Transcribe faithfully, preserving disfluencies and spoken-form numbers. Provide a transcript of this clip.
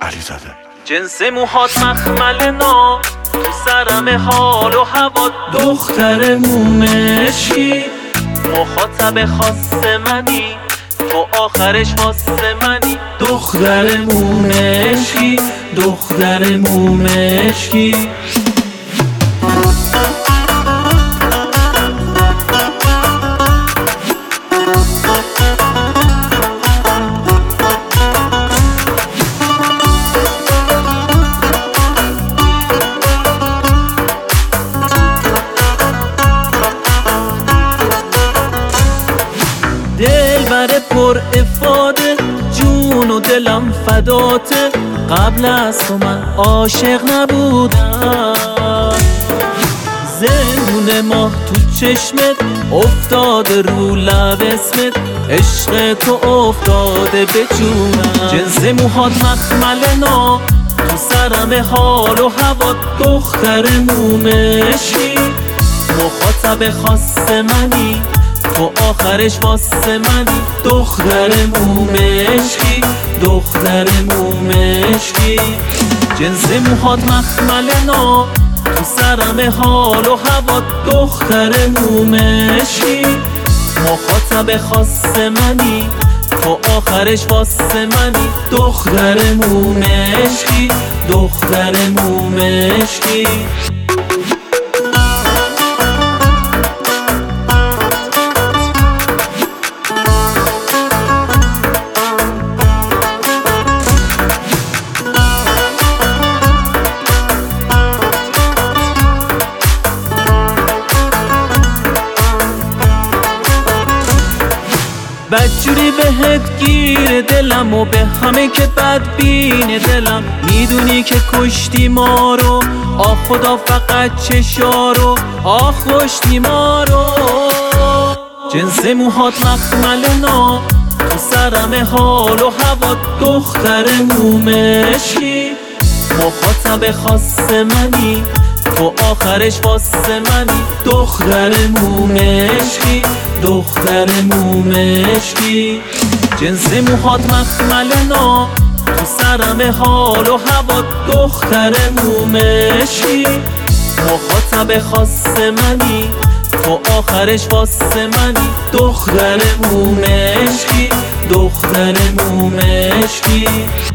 علیزاده. جنس موهات مخمل نا، تو سرم حال و هوا. دختر مومشی، مخاطب خاص منی، تو آخرش واسه منی. دختر مومشی، دختر مومشی. دلبر پر افاده، جون و دلم فداته. قبل از تو من عاشق نبودم. زندون ماه تو چشمت افتاده، رو لب اسمت عشق تو افتاده به جونم. جنس موهات مخمل نا، تو سرم حال و هوا. دختر مومشی، مخاطب خاص منی، تو آخرش واسه منی. دختر مومشی، دختر مومشی. جنس موهات مخمل نا، تو سرم حال و هوا. دختر مومشی، مخاطب خاص منی، تو آخرش واسه منی. دختر مومشی، دختر مومشی. بدجوری بهت گیر دلم و به همه که بدبین دلم. میدونی که کشتی ما رو، آه خدا فقط چشارو. آه کشتی ما رو. جنس موهات مخمل نا، تو سرم حال و هوا. دختر مومشی، مخاطب خاص منی، تو آخرش واسه منی. دختر مومشی، دختر مومشی. جنس موهات مخمل نا، تو سرم حال و هوا. دختر مومشی، مخاطب خاص منی، تو آخرش واسه منی. دختر مومشی، دختر مومشی.